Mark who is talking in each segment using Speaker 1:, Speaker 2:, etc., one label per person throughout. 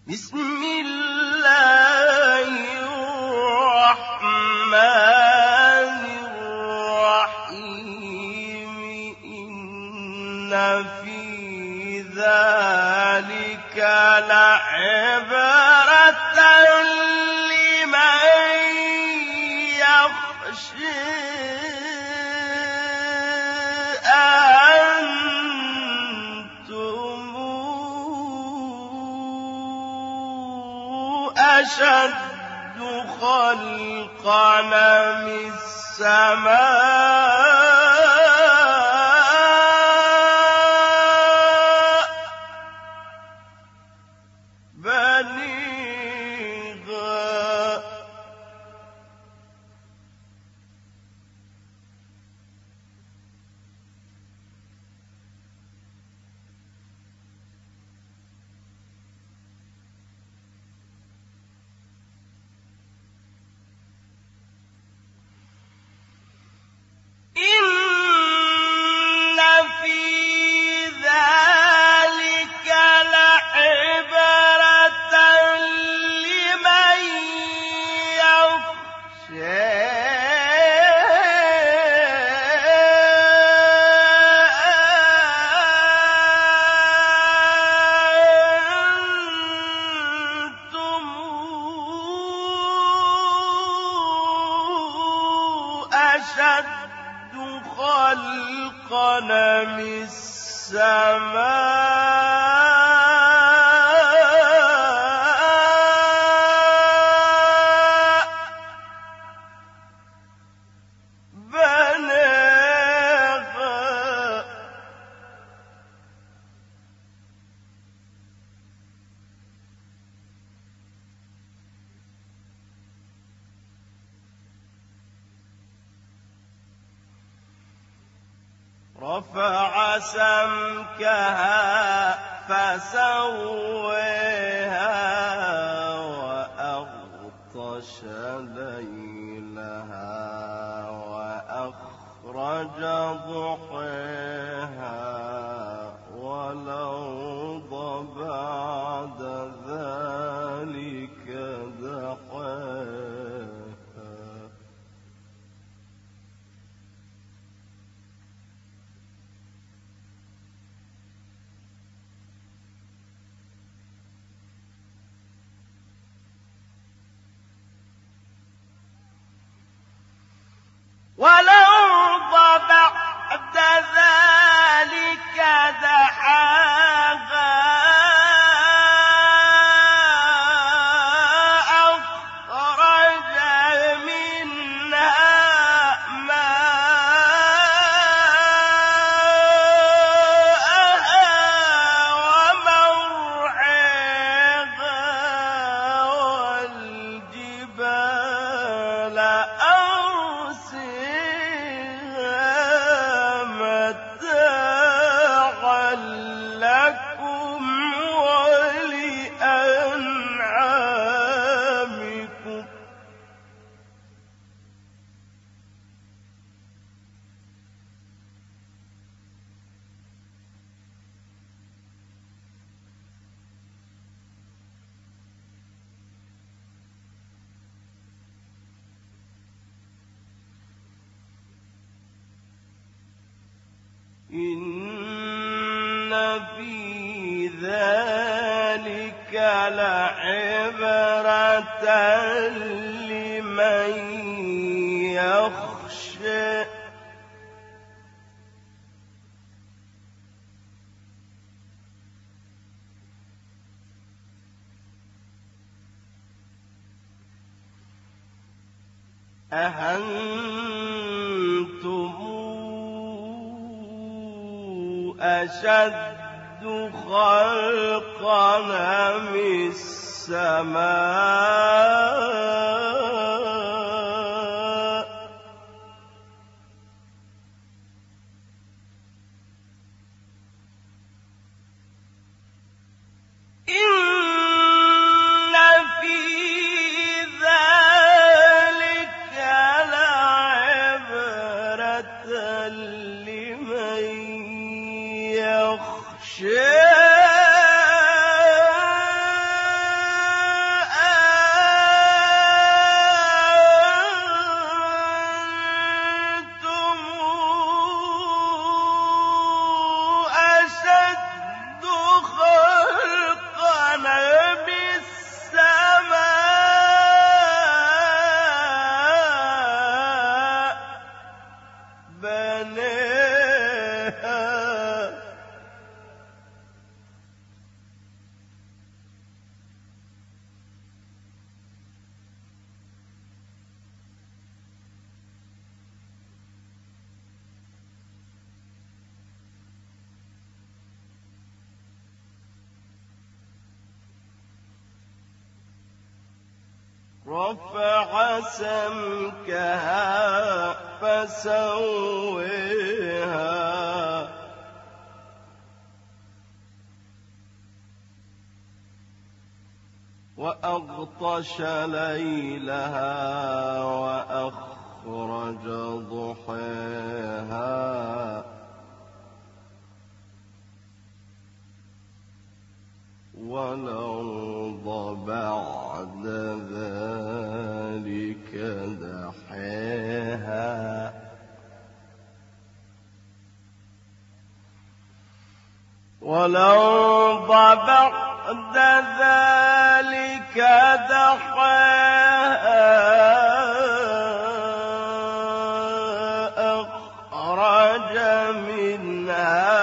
Speaker 1: بسم الله الرحمن الرحيم إن في ذلك لعبرة لمن يخشى أشد خلقا من السماء بنيها أشد خلقا من السماء بناها رفع سمكها فسويها وأغطش ليلها وأخرج ضحيها والأرض بعد ذلك دحاها والأرض بعد ذلك دحاها أخرج منها ماءها ومرعاها والجبال متاعا لكم ولأنعامكم إن في ذلك لعبرة لمن يخشى أأنتم أشد خلقا من السماء إن في ذلك لعبرة لمن يخشى رفع سمكها فسويها وأغطش ليلها وأخرج ضحيها والأرض بعد ذلك دحيها والأرض بعد ذلك دحيها أخرج منها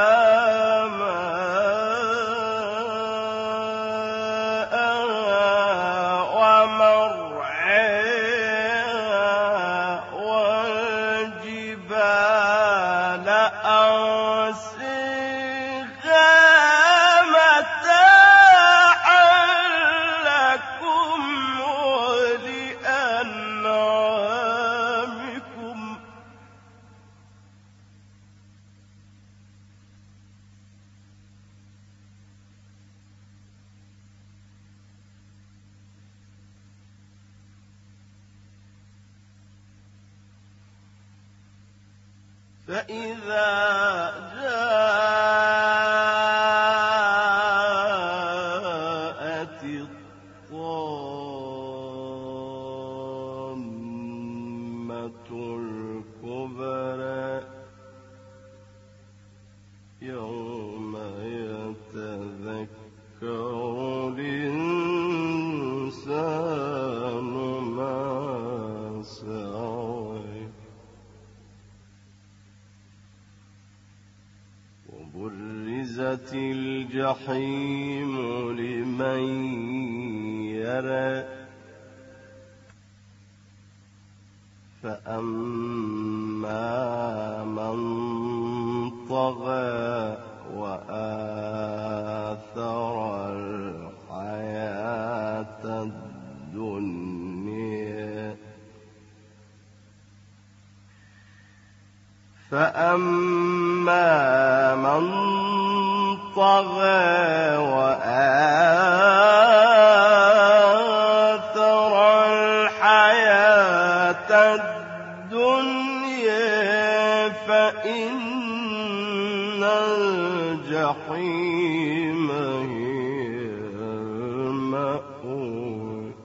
Speaker 1: فإذا جاءت الطامة الكبرى يوم يتذكر الإنسان ما سعى وبرزت الجحيم لمن يرى فأما من طغى وآثر الحياة الدنيا فأما من طغى وآثر الحياة الدنيا فإن الجحيم هي المأوى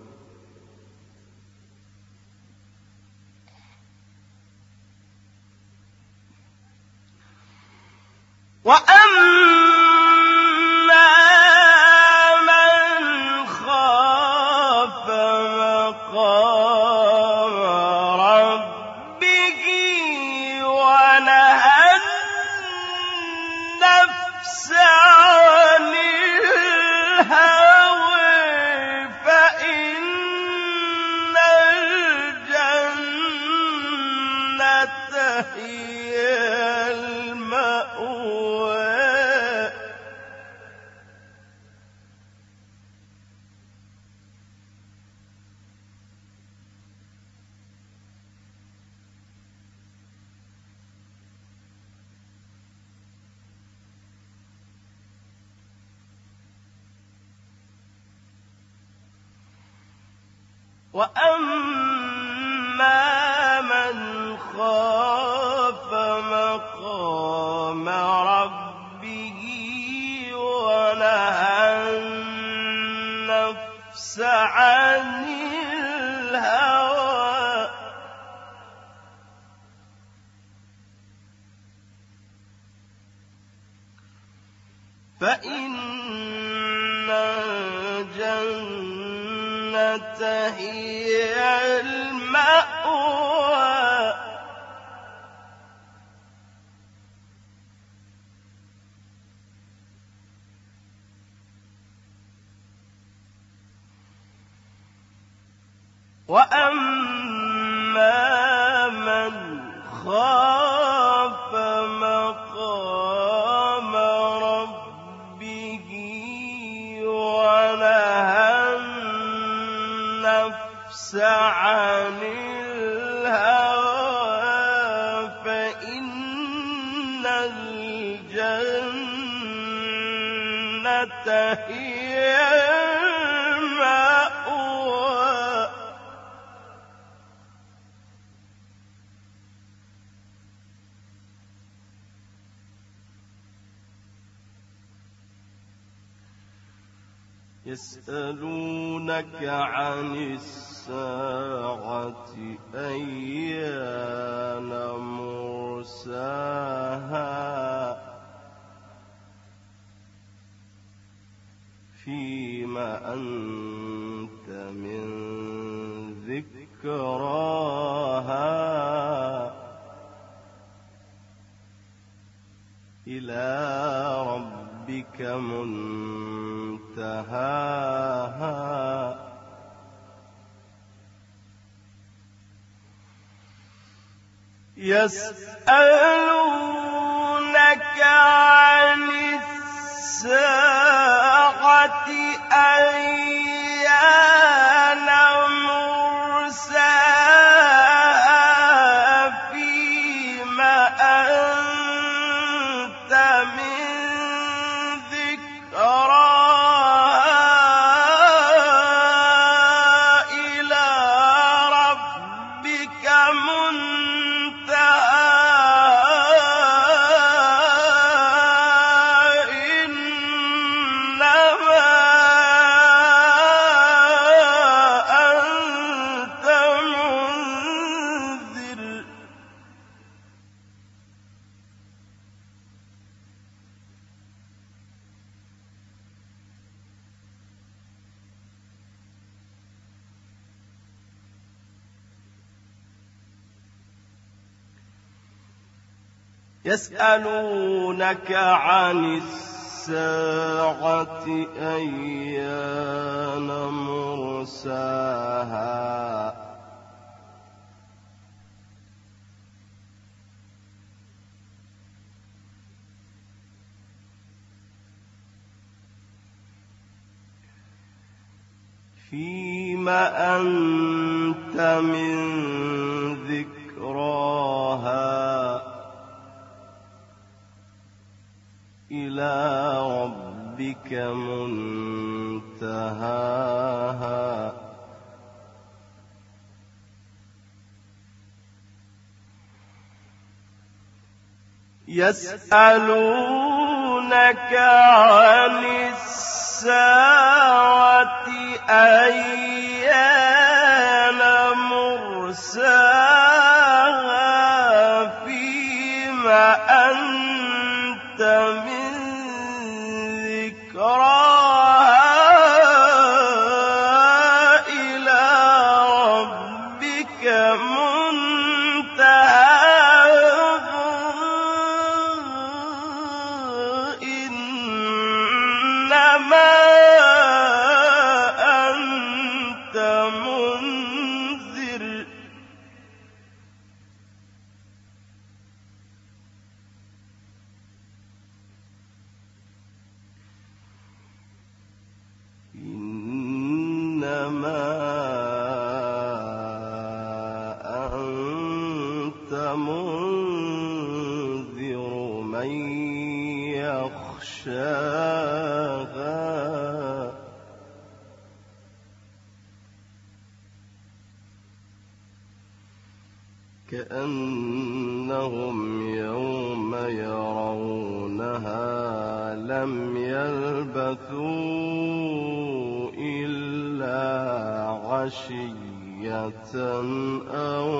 Speaker 1: وأما من خاف مقام ربه ونهى النفس عن الهوى فإن الجنة هي المأوى وأما من خاف مقام ربه ونهى النفس عن الهوى فإن الجنة هي المأوى وأما من خاف مقام ربه ونهى النفس النفس عن الهوى فإن الجنة هي المأوى يسألونك عن الساعة أيان مرساها فيما أنت من ذكراها إلى ربك منتهاها يسألونك عن الساعة أيان مرساها فيما أنت من ذكراها إلى ربك يسألونك عن الساعة أيان مرساها فيما أنت من ذكراها إلى ربك منتهاها يسألونك عن الساعة أيان مرساها فيما أنت من ذكراها إلى ربك منتهاها إنما أنت منذر إنما أنت منذر من يخشاها كأنهم يوم يرونها لم يلبثوا إلا عشية أو